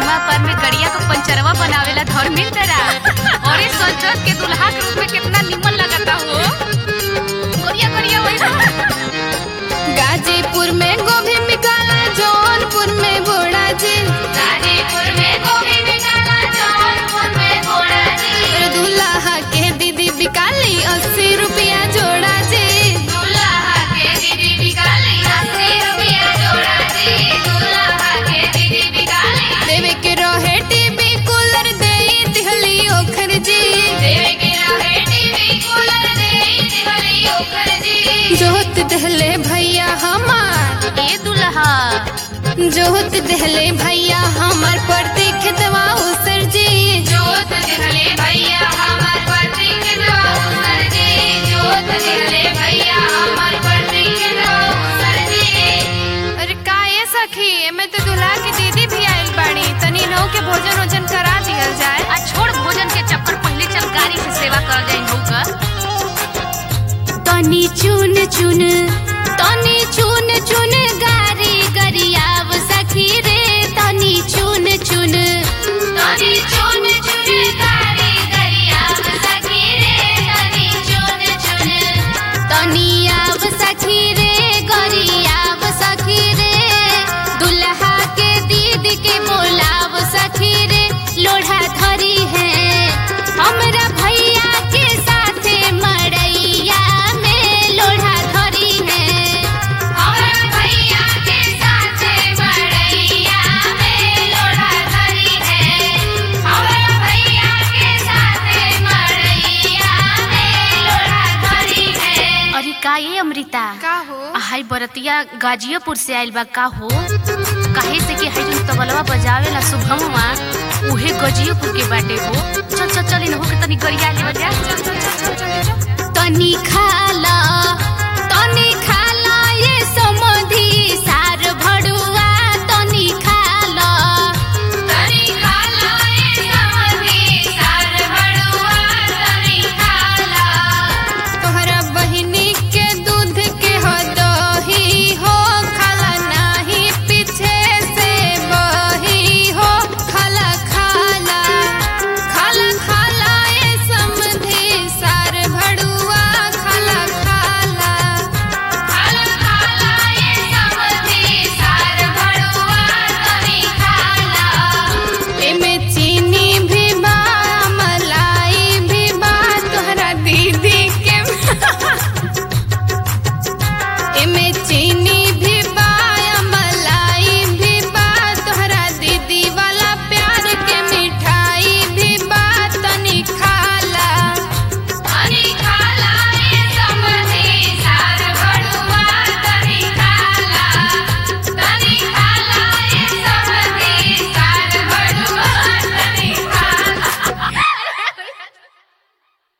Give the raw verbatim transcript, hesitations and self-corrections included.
सीमा पर में गड़िया को पंचरवा बनावेला धर्मेंद्रा और इस संजत के दुल्हा के रूप में कितना निमन लगता हो। गड़िया गड़िया वही गाजीपुर में गोभी बिकाला, जौनपुर में घोड़ा जी। गाजीपुर में गोभी बिकाला, जौनपुर में घोड़ा जी। दूल्हा के दीदी बिकाली अस्सी रुपया जोड़ा जी। दूल्हा के दीदी बिकाली अस्सी रुपया जोड़ा जी। दूल्हा के दीदी बिकाली देवे के रहे टीवी कूलर दे दिहली ओखर जी। देवे के रहे टीवी कूलर दे दिहली ओखर जी। जोत दहले भैया हमार ए दुल्हा जोत दहले भैया हमार पड़ती खेतवा उसर जी। जोत दहले भैया हमार पड़ती खेतवा उसर जी। जोत दहले भैया हमार पड़ती खेतवा उसर जी। अरे का ये सखी, एमे तो दूल्हा की दीदी भी आइल बाड़ी, तनी नौ के भोजन वोजन करा दियल जाए। आ छोड़ भोजन के चक्कर, पहले चल गाड़ी से सेवा कर जाए नौ का। तनी चुन चुन तनी चुन चुन गारी गरियाव सखी रे। तनी चुन चुन तनी चुन चुन गाड़ी गरियाव सखी रे। तनी चुन चुन तनी आव सखी रे गरियाव सखी रे। दुल्हा के दीदी के बोलाव सखी रे। लोढ़ा धरी है हमरा भैया के साथे मड़ैया में। लोढ़ा धरी है हमारा भैया के साथ मड़ैया में। लोढ़ा धरी है हमारा भैया के साथ मड़ैया में। लोढ़ा धरी है। अरे का ये अमृता का हो? हाय बरतिया गाजियापुर से आइल बा का हो? काहे से कि हाय जो तबलवा बजावेला शुभमवा उहे गाजियापुर के बाटे हो। चल चल चल इन हो के तनी गरिया ले बजा। चल चल चल चल चल तनी खाला तनी खाला ये समधि